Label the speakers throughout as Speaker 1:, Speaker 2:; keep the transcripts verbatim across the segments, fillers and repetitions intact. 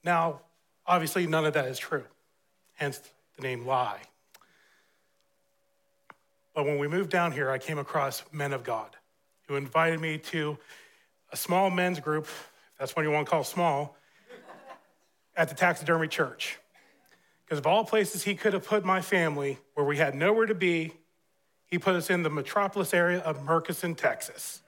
Speaker 1: Now, obviously, none of that is true, hence the name Lie. But when we moved down here, I came across men of God who invited me to a small men's group, if that's what you want to call small, at the taxidermy church. Because of all places he could have put my family, where we had nowhere to be, he put us in the metropolis area of Murchison, Texas.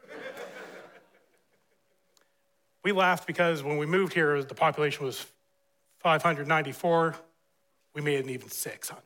Speaker 1: We laughed because when we moved here, the population was five hundred ninety-four. We made it even six hundred.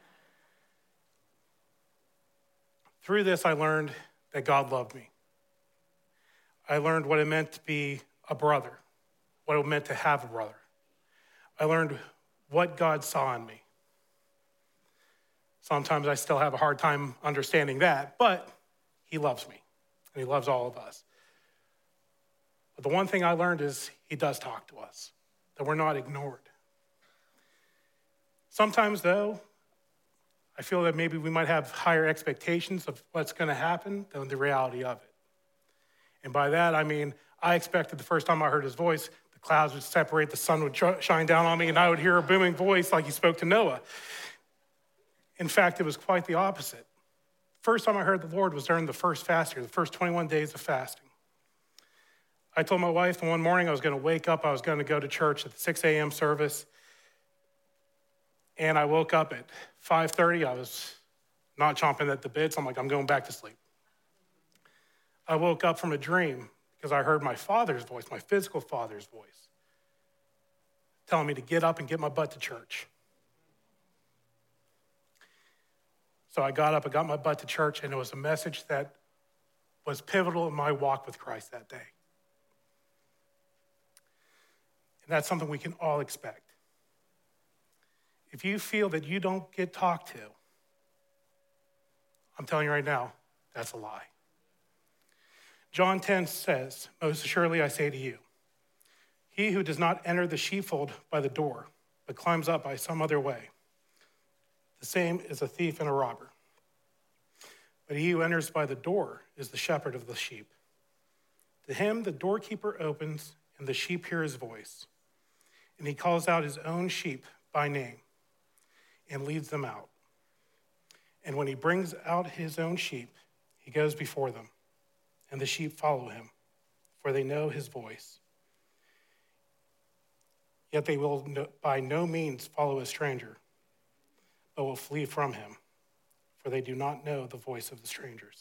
Speaker 1: Through this, I learned that God loved me. I learned what it meant to be a brother, what it meant to have a brother. I learned what God saw in me. Sometimes I still have a hard time understanding that, but he loves me, and he loves all of us. But the one thing I learned is he does talk to us, that we're not ignored. Sometimes, though, I feel that maybe we might have higher expectations of what's going to happen than the reality of it. And by that, I mean, I expected the first time I heard his voice, the clouds would separate, the sun would shine down on me, and I would hear a booming voice like he spoke to Noah. In fact, it was quite the opposite. First time I heard the Lord was during the first fast year, the first twenty-one days of fasting. I told my wife one morning I was going to wake up, I was going to go to church at the six a.m. service. And I woke up at five thirty. I was not chomping at the bits. I'm like, I'm going back to sleep. I woke up from a dream because I heard my father's voice, my physical father's voice, telling me to get up and get my butt to church. So I got up, I got my butt to church, and it was a message that was pivotal in my walk with Christ that day. And that's something we can all expect. If you feel that you don't get talked to, I'm telling you right now, that's a lie. John ten says, most assuredly I say to you, he who does not enter the sheepfold by the door, but climbs up by some other way, the same is a thief and a robber. But he who enters by the door is the shepherd of the sheep. To him the doorkeeper opens, and the sheep hear his voice. And he calls out his own sheep by name and leads them out. And when he brings out his own sheep, he goes before them, and the sheep follow him, for they know his voice. Yet they will by no means follow a stranger, but will flee from him, for they do not know the voice of the strangers.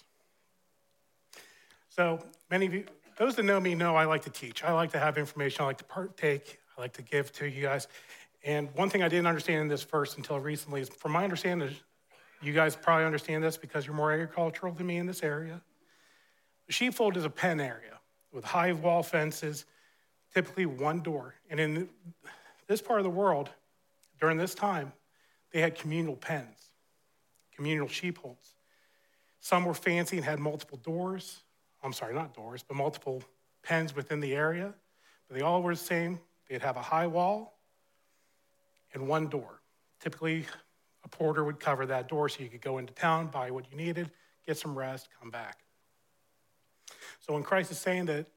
Speaker 1: So many of you, those that know me know I like to teach. I like to have information. I like to partake. I like to give to you guys. And one thing I didn't understand in this verse until recently is, from my understanding, you guys probably understand this because you're more agricultural than me in this area. The sheepfold is a pen area with high wall fences, typically one door. And in this part of the world, during this time, they had communal pens, communal sheepfolds. Some were fancy and had multiple doors. I'm sorry, not doors, but multiple pens within the area. But they all were the same. They'd have a high wall and one door. Typically, a porter would cover that door so you could go into town, buy what you needed, get some rest, come back. So when Christ is saying that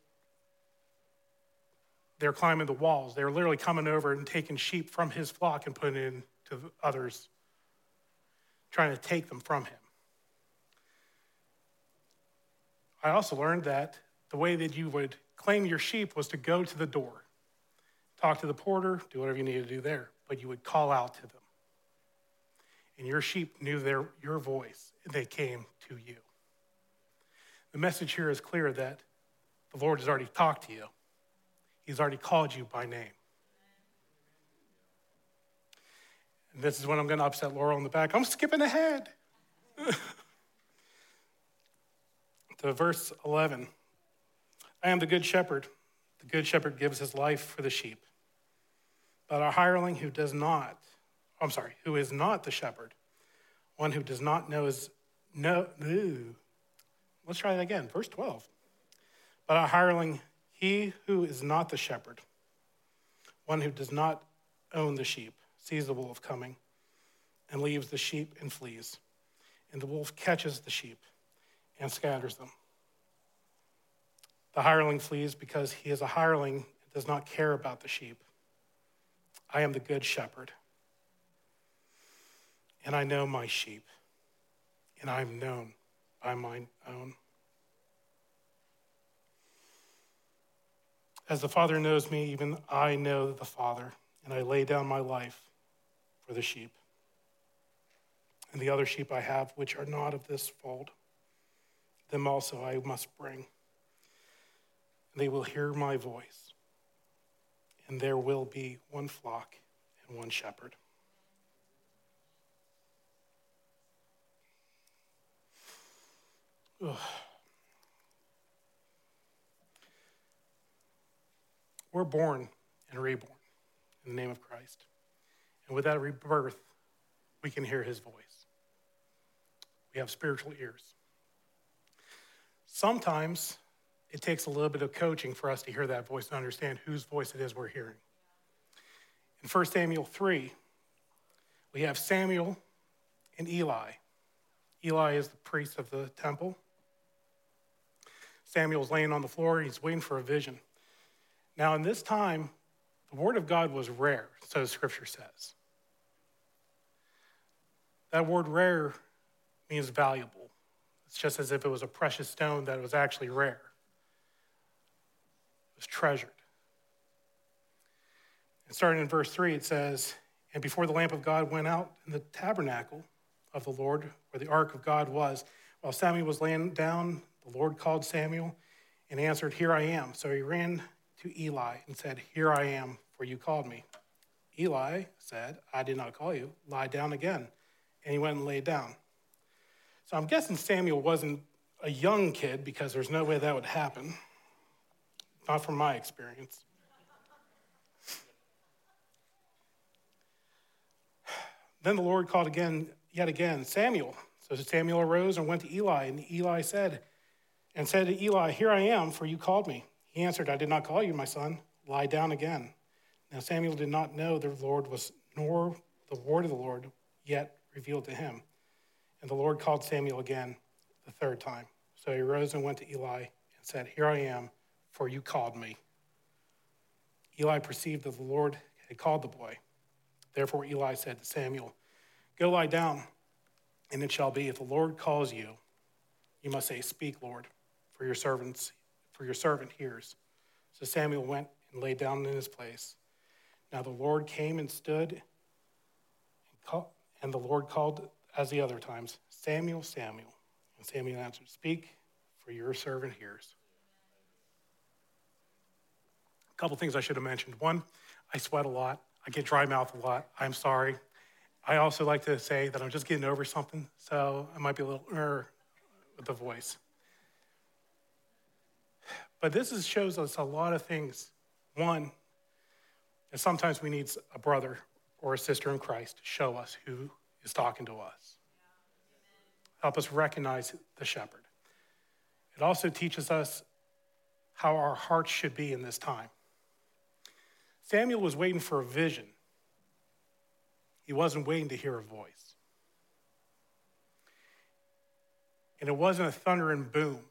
Speaker 1: they're climbing the walls, they're literally coming over and taking sheep from his flock and putting it into others, trying to take them from him. I also learned that the way that you would claim your sheep was to go to the door, talk to the porter, do whatever you need to do there, but you would call out to them. And your sheep knew their, your voice, and they came to you. The message here is clear that the Lord has already talked to you. He's already called you by name. And this is when I'm going to upset Laurel in the back. I'm skipping ahead. To verse eleven. I am the good shepherd. The good shepherd gives his life for the sheep. But a hireling who does not, I'm sorry, who is not the shepherd, one who does not know is, no, ooh. Let's try that again, verse twelve. But a hireling, he who is not the shepherd, one who does not own the sheep, sees the wolf coming and leaves the sheep and flees. And the wolf catches the sheep and scatters them. The hireling flees because he is a hireling and does not care about the sheep. I am the good shepherd, and I know my sheep, and I am known by mine own. As the Father knows me, even I know the Father, and I lay down my life for the sheep. And the other sheep I have, which are not of this fold, them also I must bring. They will hear my voice, and there will be one flock and one shepherd. Ugh. We're born and reborn in the name of Christ. And with that rebirth, we can hear his voice. We have spiritual ears. Sometimes it takes a little bit of coaching for us to hear that voice and understand whose voice it is we're hearing. In First Samuel three, we have Samuel and Eli. Eli is the priest of the temple. Samuel's laying on the floor. He's waiting for a vision. Now, in this time, the word of God was rare, so the scripture says. That word rare means valuable. It's just as if it was a precious stone that was actually rare. It was treasured. And starting in verse three, it says, and before the lamp of God went out in the tabernacle of the Lord, where the ark of God was, while Samuel was laying down, the Lord called Samuel and answered, here I am. So he ran to Eli and said, here I am, for you called me. Eli said, I did not call you. Lie down again. And he went and laid down. So I'm guessing Samuel wasn't a young kid because there's no way that would happen. Not from my experience. Then the Lord called again, yet again, Samuel. So Samuel arose and went to Eli, and Eli said, and said to Eli, here I am, for you called me. He answered, I did not call you, my son. Lie down again. Now Samuel did not know the Lord was, nor the word of the Lord yet revealed to him. And the Lord called Samuel again the third time. So he arose and went to Eli and said, here I am, for you called me. Eli perceived that the Lord had called the boy. Therefore Eli said to Samuel, go lie down, and it shall be, if the Lord calls you, you must say, speak, Lord, for your servants, for your servant hears. So Samuel went and lay down in his place. Now the Lord came and stood, and, call, and the Lord called as the other times, Samuel, Samuel. And Samuel answered, speak, for your servant hears. A couple things I should have mentioned. One, I sweat a lot. I get dry mouth a lot. I'm sorry. I also like to say that I'm just getting over something, so I might be a little er with the voice. But this is, shows us a lot of things. One, that sometimes we need a brother or a sister in Christ to show us who is talking to us. Help us recognize the shepherd. It also teaches us how our hearts should be in this time. Samuel was waiting for a vision. He wasn't waiting to hear a voice. And it wasn't a thunder and boom.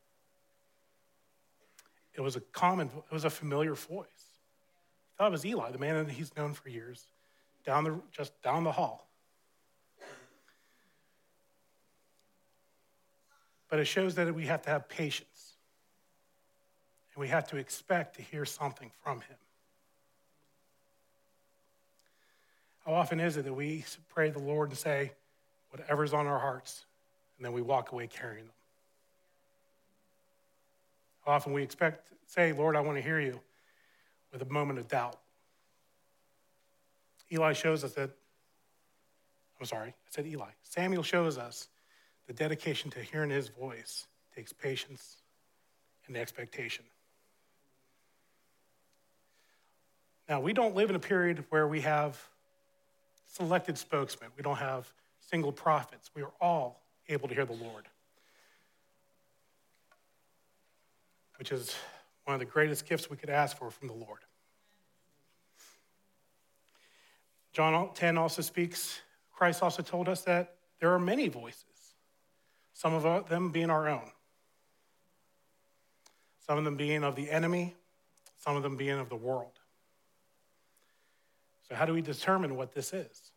Speaker 1: It was a common, it was a familiar voice. He thought it was Eli, the man that he's known for years, down the, just down the hall. But it shows that we have to have patience. And we have to expect to hear something from him. How often is it that we pray to the Lord and say, whatever's on our hearts, and then we walk away carrying them? How often we expect, say, Lord, I want to hear you, with a moment of doubt. Eli shows us that, I'm sorry, I said Eli. Samuel shows us the dedication to hearing his voice takes patience and expectation. Now, we don't live in a period where we have selected spokesmen. We don't have single prophets. We are all able to hear the Lord, which is one of the greatest gifts we could ask for from the Lord. John ten also speaks, Christ also told us that there are many voices, some of them being our own, some of them being of the enemy, some of them being of the world. So how do we determine what this is?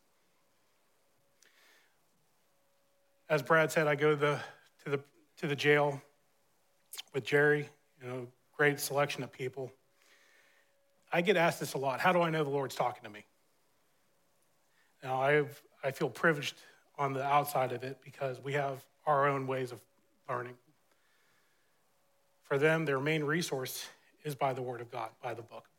Speaker 1: As Brad said, I go to the, to the, to the jail with Jerry, you know, great selection of people. I get asked this a lot. How do I know the Lord's talking to me? Now, I've, I feel privileged on the outside of it because we have our own ways of learning. For them, their main resource is by the Word of God, by the book.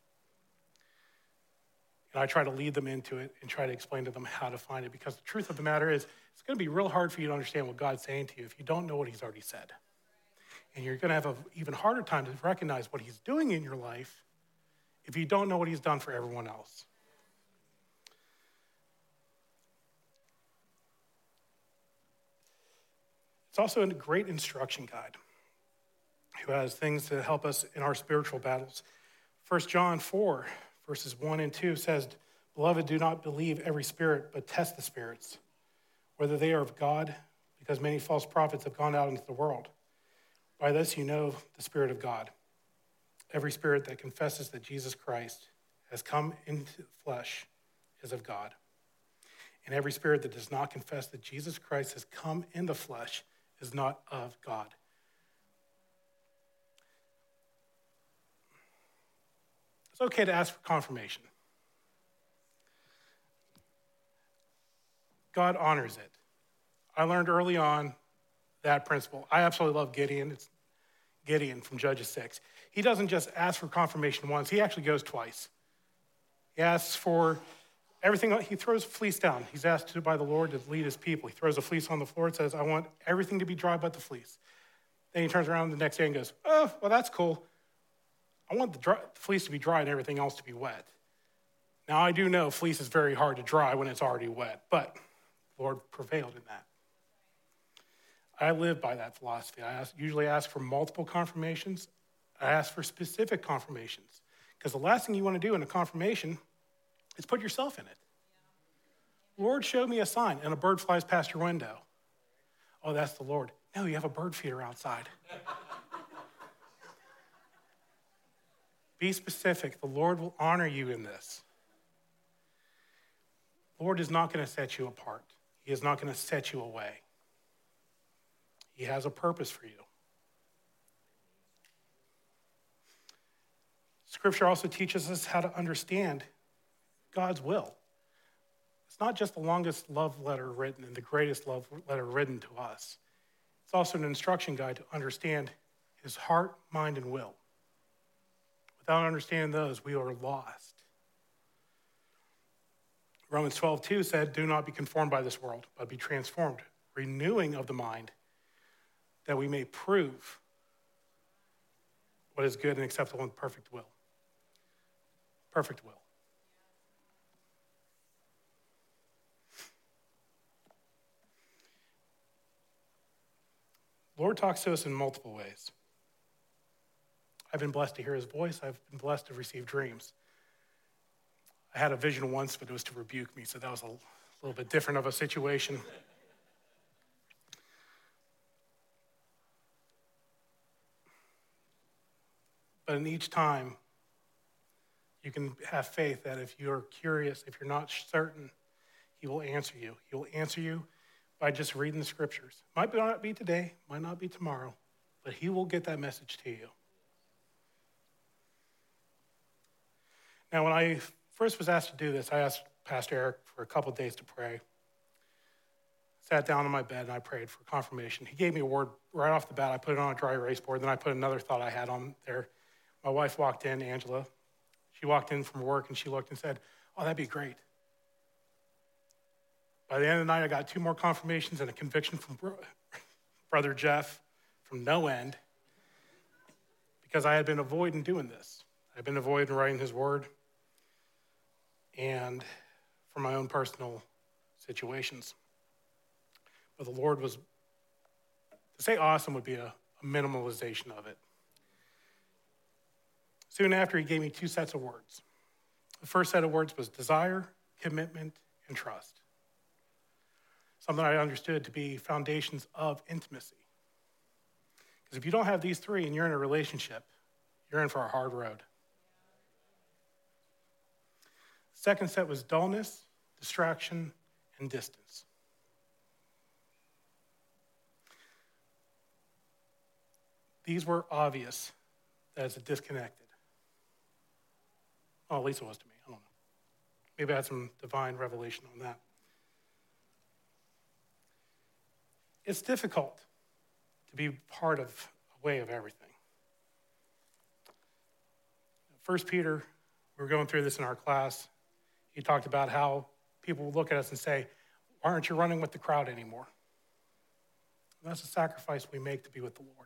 Speaker 1: And I try to lead them into it and try to explain to them how to find it, because the truth of the matter is it's going to be real hard for you to understand what God's saying to you if you don't know what he's already said. And you're going to have an even harder time to recognize what he's doing in your life if you don't know what he's done for everyone else. It's also a great instruction guide who has things to help us in our spiritual battles. First John four, verses one and two says, "Beloved, do not believe every spirit, but test the spirits, whether they are of God, because many false prophets have gone out into the world. By this you know the Spirit of God. Every spirit that confesses that Jesus Christ has come into the flesh is of God. And every spirit that does not confess that Jesus Christ has come in the flesh is not of God." It's okay to ask for confirmation. God honors it. I learned early on that principle. I absolutely love Gideon. It's Gideon from Judges six. He doesn't just ask for confirmation once, he actually goes twice. He asks for everything, he throws a fleece down. He's asked to by the Lord to lead his people. He throws a fleece on the floor and says, "I want everything to be dry but the fleece." Then he turns around the next day and goes, "Oh, well, that's cool. I want the, dry, the fleece to be dry and everything else to be wet." Now, I do know fleece is very hard to dry when it's already wet, but the Lord prevailed in that. I live by that philosophy. I ask, usually ask for multiple confirmations. I ask for specific confirmations, because the last thing you want to do in a confirmation is put yourself in it. Lord showed me a sign, and a bird flies past your window. Oh, that's the Lord. No, you have a bird feeder outside. Be specific. The Lord will honor you in this. The Lord is not going to set you apart. He is not going to set you away. He has a purpose for you. Scripture also teaches us how to understand God's will. It's not just the longest love letter written and the greatest love letter written to us. It's also an instruction guide to understand his heart, mind, and will. Without understanding those, we are lost. Romans twelve two said, "Do not be conformed by this world, but be transformed, renewing of the mind, that we may prove what is good and acceptable and perfect will." Perfect will. The Lord talks to us in multiple ways. I've been blessed to hear his voice. I've been blessed to receive dreams. I had a vision once, but it was to rebuke me, so that was a little bit different of a situation. But in each time, you can have faith that if you're curious, if you're not certain, he will answer you. He will answer you by just reading the scriptures. Might not be today, might not be tomorrow, but he will get that message to you. Now, when I first was asked to do this, I asked Pastor Eric for a couple of days to pray. Sat down on my bed and I prayed for confirmation. He gave me a word right off the bat. I put it on a dry erase board. Then I put another thought I had on there. My wife walked in, Angela. She walked in from work and she looked and said, "Oh, that'd be great." By the end of the night, I got two more confirmations and a conviction from bro- Brother Jeff from no end, because I had been avoiding doing this. I've been avoiding writing his word, and for my own personal situations. But the Lord was, to say awesome would be a, a minimalization of it. Soon after, he gave me two sets of words. The first set of words was desire, commitment, and trust. Something I understood to be foundations of intimacy. Because if you don't have these three and you're in a relationship, you're in for a hard road. Second set was dullness, distraction, and distance. These were obvious as a disconnected. Oh, at least it was to me. I don't know. Maybe I had some divine revelation on that. It's difficult to be part of a way of everything. First Peter, we were going through this in our class. He talked about how people will look at us and say, "Why aren't you running with the crowd anymore?" And that's a sacrifice we make to be with the Lord.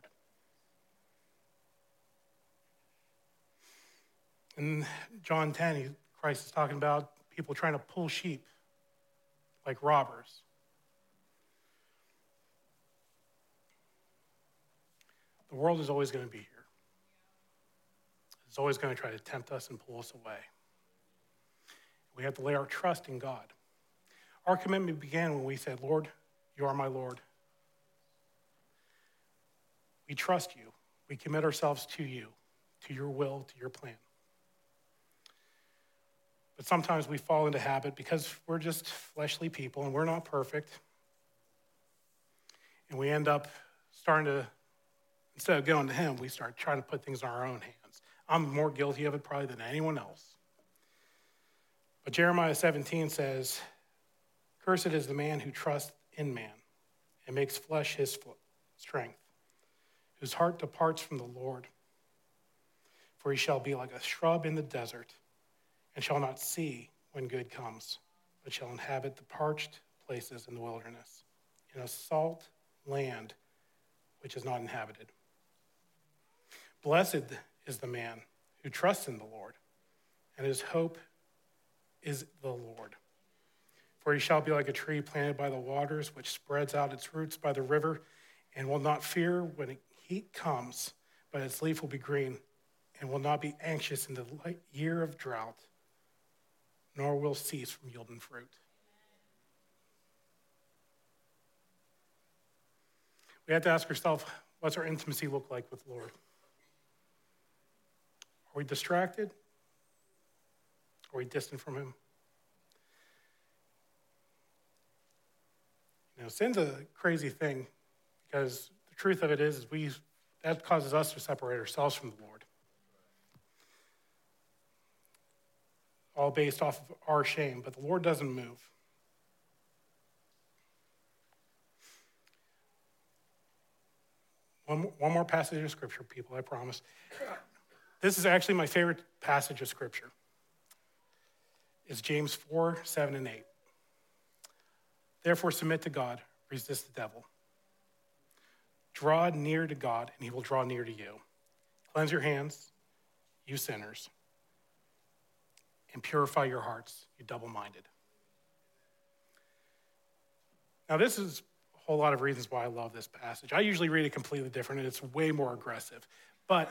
Speaker 1: In John ten, he, Christ is talking about people trying to pull sheep like robbers. The world is always going to be here. It's always going to try to tempt us and pull us away. We have to lay our trust in God. Our commitment began when we said, "Lord, you are my Lord. We trust you. We commit ourselves to you, to your will, to your plan." But sometimes we fall into habit because we're just fleshly people and we're not perfect. And we end up starting to, instead of going to him, we start trying to put things in our own hands. I'm more guilty of it probably than anyone else. But Jeremiah seventeen says, "Cursed is the man who trusts in man and makes flesh his strength, whose heart departs from the Lord. For he shall be like a shrub in the desert, and shall not see when good comes, but shall inhabit the parched places in the wilderness, in a salt land which is not inhabited. Blessed is the man who trusts in the Lord, and his hope is the Lord. For he shall be like a tree planted by the waters, which spreads out its roots by the river, and will not fear when heat comes, but its leaf will be green, and will not be anxious in the year of drought, nor will cease from yielding fruit." We have to ask ourselves, what's our intimacy look like with the Lord? Are we distracted? Are we distant from him? You know, sin's a crazy thing because the truth of it is, is we that causes us to separate ourselves from the Lord. All based off of our shame, but the Lord doesn't move. One more, one more passage of scripture, people, I promise. This is actually my favorite passage of scripture. It's James four, seven, and eight. "Therefore submit to God, resist the devil. Draw near to God, and he will draw near to you. Cleanse your hands, you sinners, and purify your hearts, you double-minded." Now, this is a whole lot of reasons why I love this passage. I usually read it completely different, and it's way more aggressive. But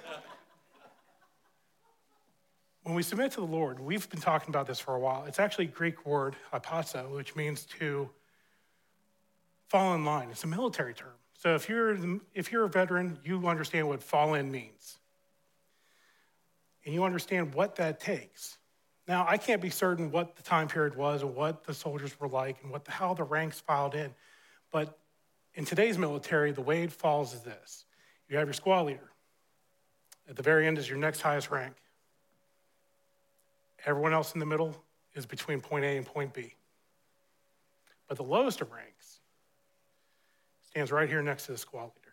Speaker 1: when we submit to the Lord, we've been talking about this for a while. It's actually a Greek word, hypazo, which means to fall in line. It's a military term. So if you're if you're a veteran, you understand what fall in means. And you understand what that takes. Now, I can't be certain what the time period was or what the soldiers were like and what the, how the ranks filed in. But in today's military, the way it falls is this. You have your squad leader. At the very end is your next highest rank. Everyone else in the middle is between point A and point B. But the lowest of ranks stands right here next to the squad leader.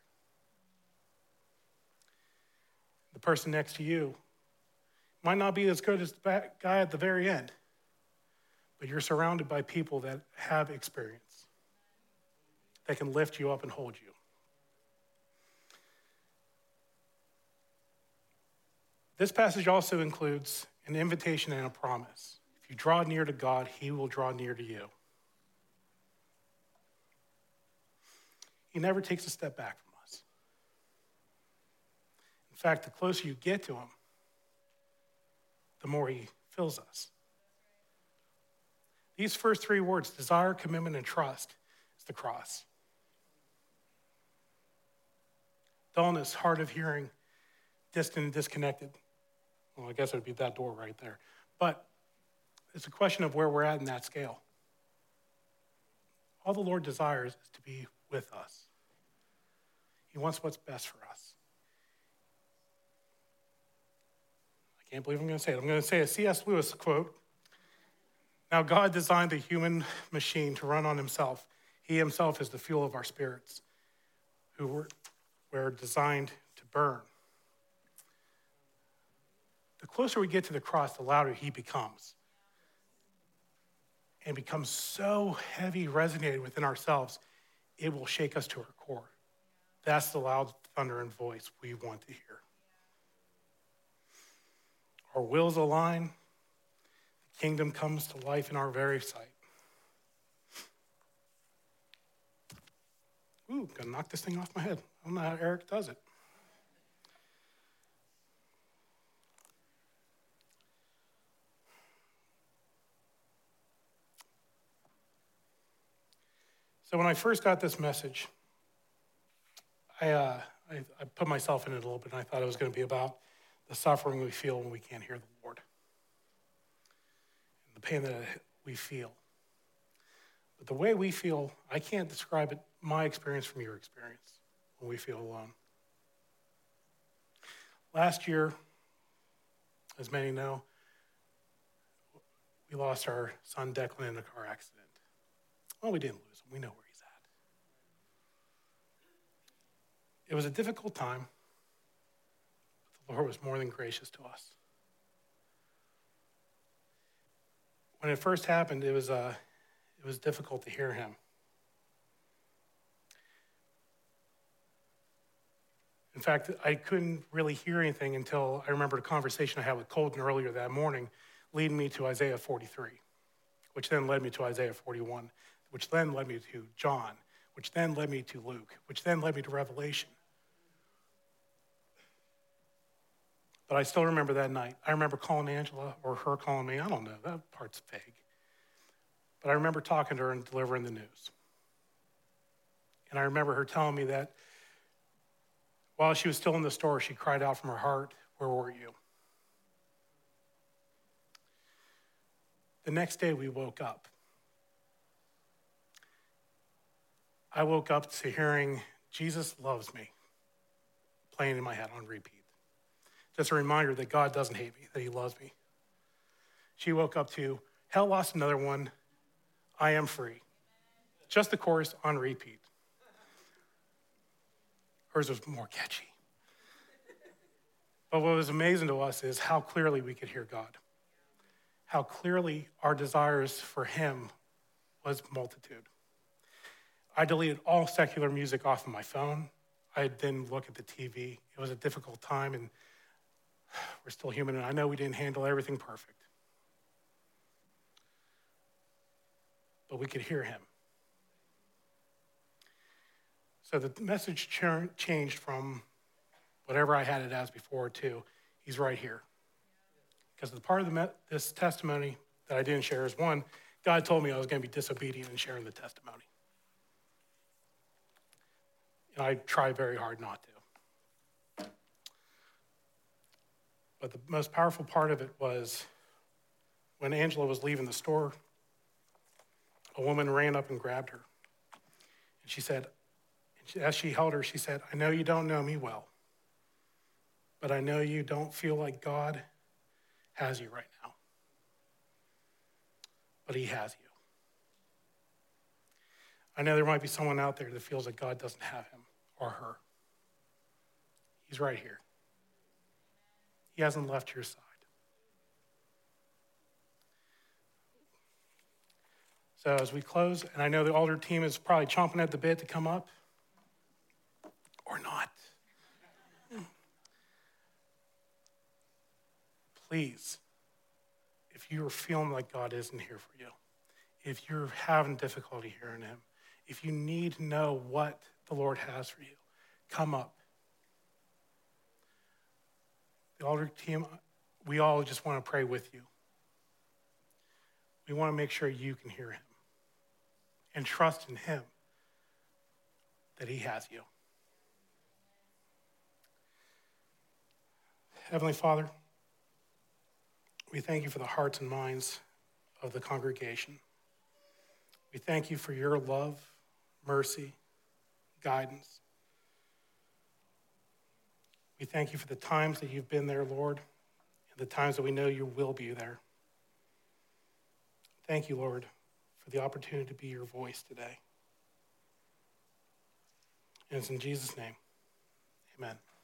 Speaker 1: The person next to you might not be as good as the guy at the very end, but you're surrounded by people that have experience, that can lift you up and hold you. This passage also includes an invitation and a promise. If you draw near to God, he will draw near to you. He never takes a step back from us. In fact, the closer you get to him, the more he fills us. These first three words, desire, commitment, and trust, is the cross. Dullness, hard of hearing, distant and disconnected. Well, I guess it would be that door right there. But It's a question of where we're at in that scale. All the Lord desires is to be with us. He wants what's best for us. I can't believe I'm going to say it. I'm going to say a C S Lewis quote. Now God designed the human machine to run on himself. He himself is the fuel of our spirits, who were, were designed to burn. The closer we get to the cross, the louder he becomes. And becomes so heavy, resonated within ourselves, it will shake us to our core. That's the loud thunder and voice we want to hear. Our wills align. The kingdom comes to life in our very sight. Ooh, gonna knock this thing off my head. I don't know how Eric does it. So when I first got this message, I, uh, I, I put myself in it a little bit, and I thought it was going to be about the suffering we feel when we can't hear the Lord, and the pain that we feel. But the way we feel, I can't describe it, my experience from your experience, when we feel alone. Last year, as many know, we lost our son Declan in a car accident. Well, we didn't lose him. We know where he's at. It was a difficult time, but the Lord was more than gracious to us. When it first happened, it was, uh, it was difficult to hear him. In fact, I couldn't really hear anything until I remembered a conversation I had with Colton earlier that morning, leading me to Isaiah forty-three, which then led me to Isaiah forty-one, which then led me to John, which then led me to Luke, which then led me to Revelation. But I still remember that night. I remember calling Angela, or her calling me. I don't know, that part's vague. But I remember talking to her and delivering the news. And I remember her telling me that while she was still in the store, she cried out from her heart, "Where were you?" The next day we woke up. I woke up to hearing "Jesus Loves Me" playing in my head on repeat. Just a reminder that God doesn't hate me, that he loves me. She woke up to "Hell Lost Another One, I Am Free." Just the chorus on repeat. Hers was more catchy. But what was amazing to us is how clearly we could hear God. How clearly our desires for him was multitude. I deleted all secular music off of my phone. I didn't look at the T V. It was a difficult time, and we're still human, and I know we didn't handle everything perfect. But we could hear him. So the message ch- changed from whatever I had it as before to he's right here. Because the part of the me- this testimony that I didn't share is, one, God told me I was going to be disobedient in sharing the testimony. And I try very hard not to. But the most powerful part of it was when Angela was leaving the store, a woman ran up and grabbed her. And she said, as she held her, she said, "I know you don't know me well, but I know you don't feel like God has you right now. But he has you. I know there might be someone out there that feels like God doesn't have him or her. He's right here. He hasn't left your side." So as we close, and I know the altar team is probably chomping at the bit to come up, or not. Please, if you're feeling like God isn't here for you, if you're having difficulty hearing him, if you need to know what the Lord has for you, come up. The altar team, we all just want to pray with you. We want to make sure you can hear him and trust in him that he has you. Heavenly Father, we thank you for the hearts and minds of the congregation. We thank you for your love, mercy, guidance. We thank you for the times that you've been there, Lord, and the times that we know you will be there. Thank you, Lord, for the opportunity to be your voice today. And it's in Jesus' name, amen.